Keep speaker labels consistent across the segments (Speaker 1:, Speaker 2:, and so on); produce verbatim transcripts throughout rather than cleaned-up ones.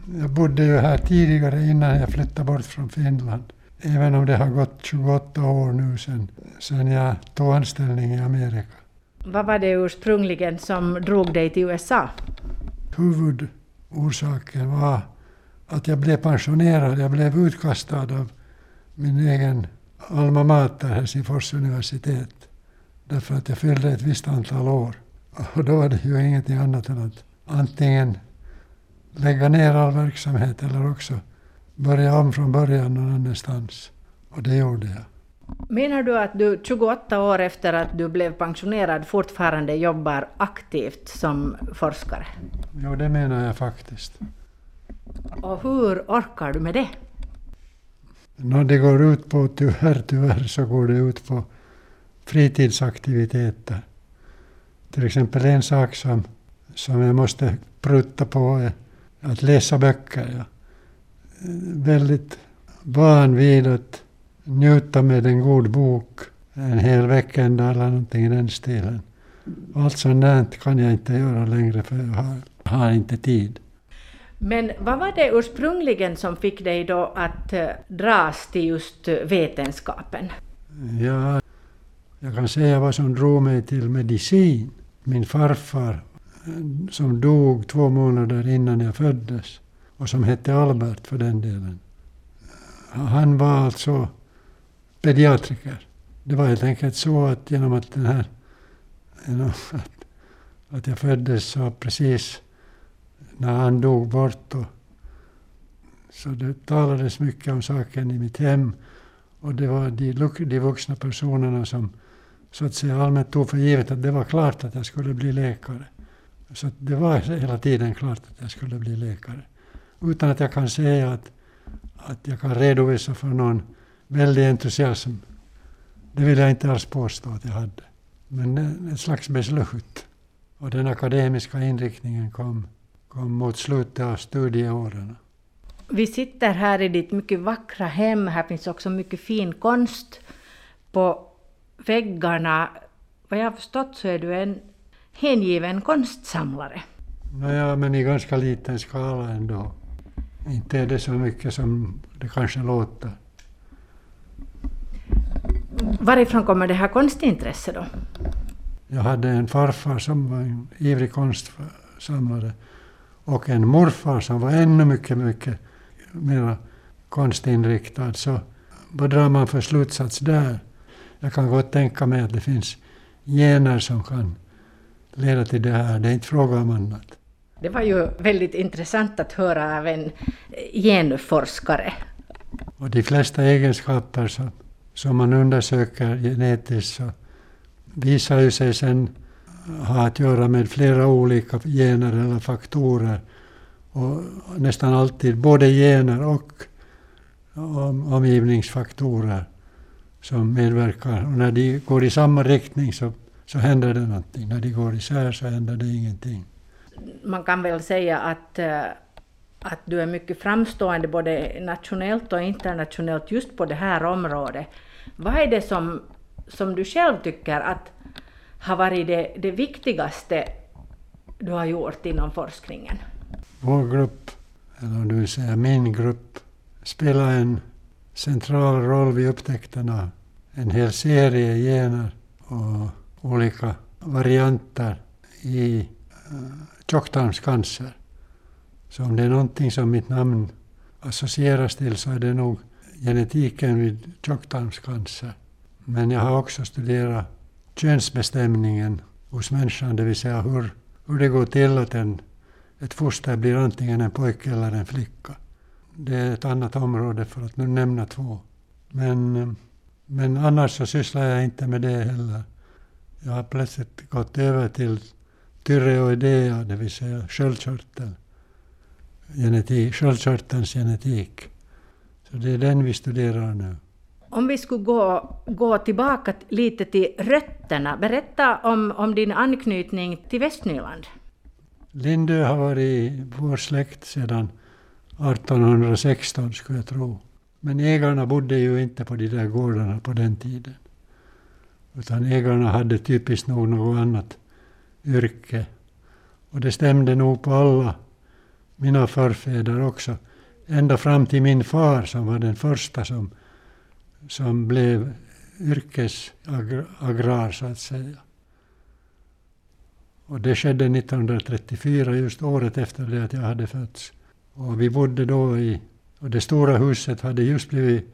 Speaker 1: Jag bodde ju här tidigare innan jag flyttade bort från Finland. Även om det har gått tjugoåtta år nu sedan, sedan jag tog anställning i Amerika.
Speaker 2: Vad var det ursprungligen som drog dig till U S A?
Speaker 1: Huvudorsaken var att jag blev pensionerad. Jag blev utkastad av min egen alma mater, Helsingfors universitet. Därför att jag fyllde ett visst antal år. Och då var det ju ingenting annat än att antingen lägga ner all verksamhet eller också börja om från början någon annanstans. Och det gjorde jag.
Speaker 2: Menar du att du tjugoåtta år efter att du blev pensionerad fortfarande jobbar aktivt som forskare?
Speaker 1: Jo, det menar jag faktiskt.
Speaker 2: Och hur orkar du med det?
Speaker 1: När det går ut på, tyvärr, tyvärr så går det ut på fritidsaktiviteter. Till exempel en sak som, som jag måste prutta på är att läsa böcker. Jag är väldigt van vid att njuta med en god bok en hel vecka eller någonting i den stilen. Allt sånt där kan jag inte göra längre för jag har, har inte tid.
Speaker 2: Men vad var det ursprungligen som fick dig då att dras till just vetenskapen?
Speaker 1: Ja, jag kan säga vad som drog mig till medicin. Min farfar som dog två månader innan jag föddes och som hette Albert för den delen. Han var alltså pediatriker. Det var helt enkelt så att genom att den här genom att, att jag föddes så precis när han dog bort och, så det talades mycket om saken i mitt hem och det var de, de vuxna personerna som så att säga allmänt tog för givet att det var klart att jag skulle bli läkare. Så det var hela tiden klart att jag skulle bli läkare. Utan att jag kan säga att, att jag kan redovisa för någon väldig entusiasm. Det vill jag inte alls påstå att jag hade. Men ett slags beslut. Och den akademiska inriktningen kom, kom mot slutet av studieåren.
Speaker 2: Vi sitter här i ditt mycket vackra hem. Här finns också mycket fin konst på väggarna. Vad jag har förstått så är du en hängiven konstsamlare.
Speaker 1: Naja, men i ganska liten skala ändå. Inte är det så mycket som det kanske låter.
Speaker 2: Varifrån kommer det här konstintresset då?
Speaker 1: Jag hade en farfar som var en ivrig konstsamlare och en morfar som var ännu mycket, mycket mer konstinriktad. Så vad drar man för slutsats där? Jag kan gott tänka mig att det finns gener som kan leda till det här. Det är inte fråga om annat.
Speaker 2: Det var ju väldigt intressant att höra av en genforskare.
Speaker 1: Och de flesta egenskaper som, som man undersöker genetiskt så visar ju sig sen ha att göra med flera olika gener eller faktorer. Och nästan alltid både gener och om, omgivningsfaktorer som medverkar. Och när de går i samma riktning så, så händer det någonting. När de går isär så händer det ingenting.
Speaker 2: Man kan väl säga att, att du är mycket framstående både nationellt och internationellt just på det här området. Vad är det som, som du själv tycker att har varit det, det viktigaste du har gjort inom forskningen?
Speaker 1: Vår grupp, eller om du vill säga min grupp, spelar en central roll vid upptäckten av en hel serie gener och olika varianter i tjocktarmscancer. Så om det är någonting som mitt namn associeras till så är det nog genetiken vid tjocktarmscancer. Men jag har också studerat könsbestämningen hos människan, det vill säga hur, hur det går till att en, ett foster blir antingen en pojke eller en flicka. Det är ett annat område för att nu nämna två. Men, men annars så sysslar jag inte med det heller. Jag har plötsligt gått över till tyreoidea, det vill säga sköldkörtel, genetik, sköldkörtelns genetik. Så det är den vi studerar nu.
Speaker 2: Om vi skulle gå, gå tillbaka lite till rötterna, berätta om, om din anknytning till Västnyland.
Speaker 1: Lindö har varit i vår släkt sedan arton sexton skulle jag tro. Men ägarna bodde ju inte på de där gårdarna på den tiden. Utan ägarna hade typiskt nog något annat yrke. Och det stämde nog på alla mina förfäder också. Ända fram till min far som var den första som, som blev yrkesagrar så att säga. Och det skedde nittonhundratrettiofyra, just året efter det att jag hade fötts. Och vi bodde då i, och det stora huset hade just blivit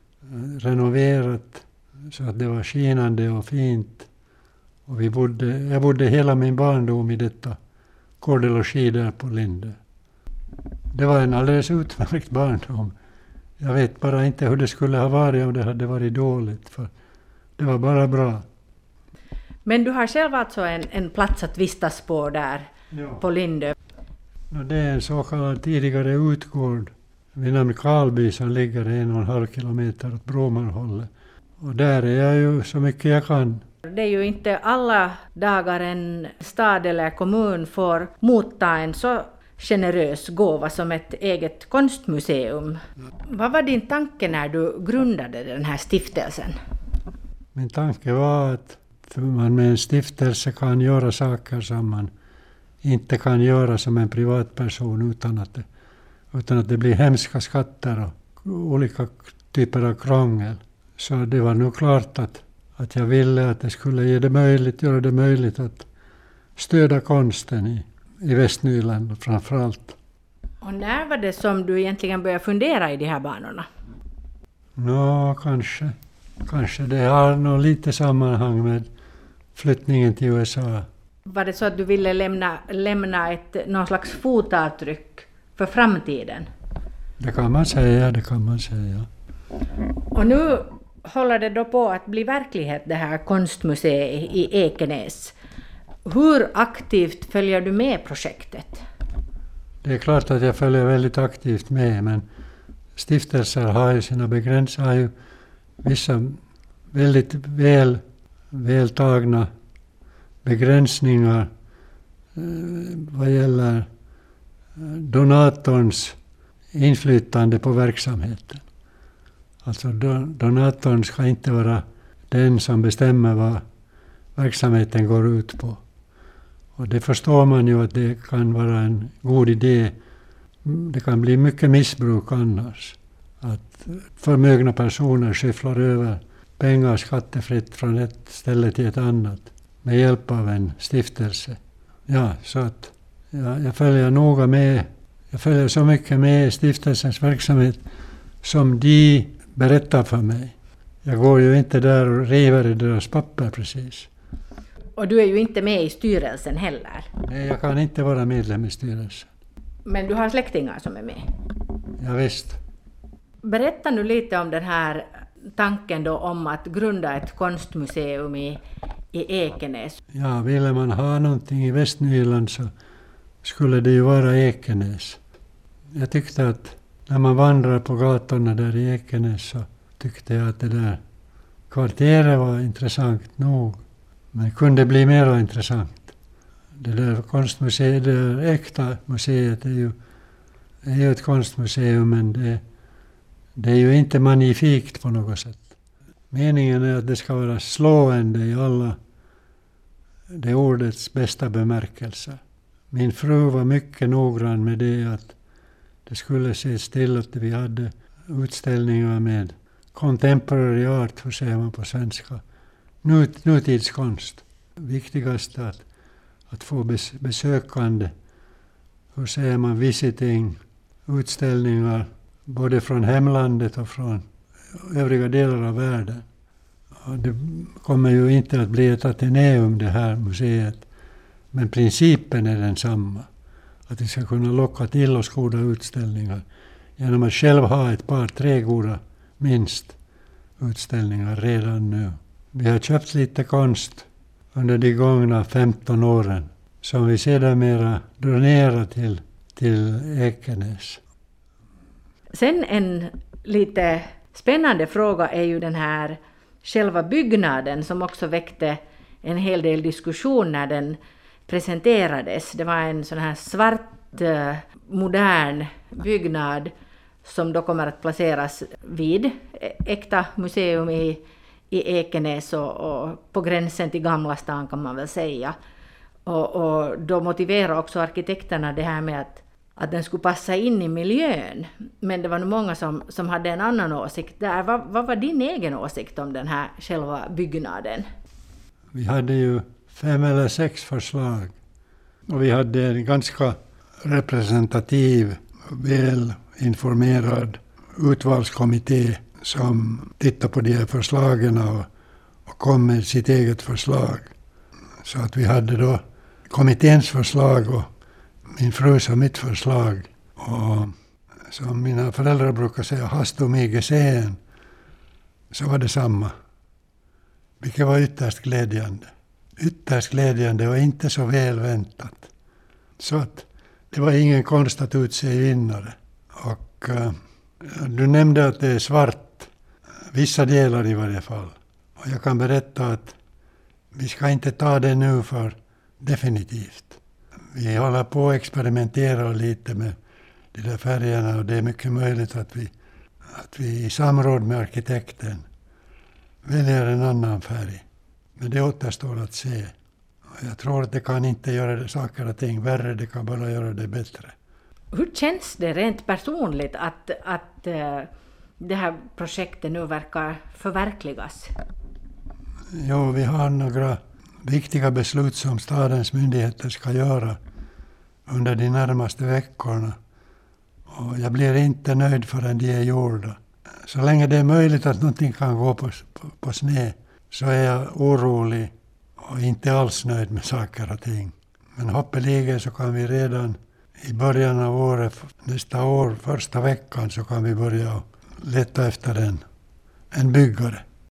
Speaker 1: renoverat så att det var skinande och fint. Och vi bodde, jag bodde hela min barndom i detta kordelogi där på Lindö. Det var en alldeles utmärkt barndom. Jag vet bara inte hur det skulle ha varit om det hade varit dåligt, för det var bara bra.
Speaker 2: Men du har själv alltså en, en plats att vistas på där, ja, på Lindö?
Speaker 1: Det är en så kallad tidigare utgård vid namn Karlby som ligger en och en halv kilometer åt Bromarhållet. Och där är jag ju så mycket jag kan.
Speaker 2: Det är ju inte alla dagar en stad eller kommun får motta en så generös gåva som ett eget konstmuseum. Vad var din tanke när du grundade den här stiftelsen?
Speaker 1: Min tanke var att man med en stiftelse kan göra saker som man inte kan göra som en privatperson utan att det, utan att det blir hemska skatter och olika typer av krångel. Så det var nog klart att, att jag ville att det skulle ge det möjligt, göra det möjligt att stödja konsten i, i Västnyland framförallt.
Speaker 2: Och när var det som du egentligen började fundera i de här banorna?
Speaker 1: Nå, kanske. Kanske det har nog lite sammanhang med flyttningen till U S A.
Speaker 2: Var det så att du ville lämna, lämna ett, någon slags fotavtryck för framtiden?
Speaker 1: Det kan man säga, det kan man säga.
Speaker 2: Och nu håller det då på att bli verklighet, det här konstmuseet i Ekenäs. Hur aktivt följer du med projektet?
Speaker 1: Det är klart att jag följer väldigt aktivt med, men stiftelser har ju sina begränsningar, har ju vissa väldigt väl, vältagna begränsningar eh, vad gäller eh, donatorns inflytande på verksamheten. Alltså don, donatorn ska inte vara den som bestämmer vad verksamheten går ut på. Och det förstår man ju att det kan vara en god idé. Det kan bli mycket missbruk annars. Att förmögna personer skyfflar över pengar skattefritt från ett ställe till ett annat med hjälp av en stiftelse. Ja, så att ja, jag följer noga med. Jag följer så mycket med i stiftelsens verksamhet som de berättar för mig. Jag går ju inte där och river i deras papper precis.
Speaker 2: Och du är ju inte med i styrelsen heller.
Speaker 1: Nej, jag kan inte vara medlem i styrelsen.
Speaker 2: Men du har släktingar som är med?
Speaker 1: Ja, visst.
Speaker 2: Berätta nu lite om den här tanken då om att grunda ett konstmuseum i, i Ekenäs.
Speaker 1: Ja, ville man ha någonting i Västnyland så skulle det ju vara Ekenäs. Jag tyckte att när man vandrar på gatorna där i Ekenäs så tyckte jag att det där kvarteret var intressant nog. Men kunde bli mer intressant. Det där konstmuseet, det där äkta museet är ju, är ju ett konstmuseum, men det, det är ju inte magnifikt på något sätt. Meningen är att det ska vara slående i alla det ordets bästa bemärkelser. Min fru var mycket noggrann med det att det skulle ses till att vi hade utställningar med contemporary art, hur säger man på svenska, Nut, nutidskonst. Viktigast att, att få bes, besökande, hur säger man, visiting, utställningar både från hemlandet och från övriga delar av världen. Och det kommer ju inte att bli ett Ateneum det här museet, men principen är densamma. Att vi ska kunna locka till oss goda utställningar genom att själv ha ett par, tre goda minst utställningar redan nu. Vi har köpt lite konst under de gångna femton åren som vi sedermera donerar till, till Ekenäs.
Speaker 2: Sen en lite spännande fråga är ju den här själva byggnaden som också väckte en hel del diskussion när den presenterades. Det var en sån här svart modern byggnad som då kommer att placeras vid Äkta museum i, i Ekenäs och, och på gränsen till Gamla stan kan man väl säga. Och, och då motiverar också arkitekterna det här med att, att den skulle passa in i miljön. Men det var nog många som, som hade en annan åsikt där. Vad, vad var din egen åsikt om den här själva byggnaden?
Speaker 1: Vi hade ju fem eller sex förslag. Och vi hade en ganska representativ, väl informerad utvalskommitté som tittade på de här förslagen och, och kom med sitt eget förslag. Så att vi hade då kommitténs förslag och min frus och mitt förslag. Och som mina föräldrar brukar säga, hastu mig gesehen, så var det samma. Vilket var ytterst glädjande. Ytterst glädjande och inte så väl väntat. Så att det var ingen konst att utse vinnare. Och uh, du nämnde att det är svart. Vissa delar i varje fall. Och jag kan berätta att vi ska inte ta det nu för definitivt. Vi håller på att experimentera lite med de där färgerna och det är mycket möjligt att vi, att vi i samråd med arkitekten väljer en annan färg. Men det återstår att se. Och jag tror att det kan inte göra det, saker och ting värre, det kan bara göra det bättre.
Speaker 2: Hur känns det rent personligt att, att uh, det här projektet nu verkar förverkligas?
Speaker 1: Jo, vi har några viktiga beslut som stadens myndigheter ska göra under de närmaste veckorna. Och jag blir inte nöjd förrän de är gjorda. Så länge det är möjligt att någonting kan gå på, på, på sned så är jag orolig och inte alls nöjd med saker och ting. Men hoppeligen så kan vi redan i början av året, nästa år, första veckan, så kan vi börja leta efter en, en byggare.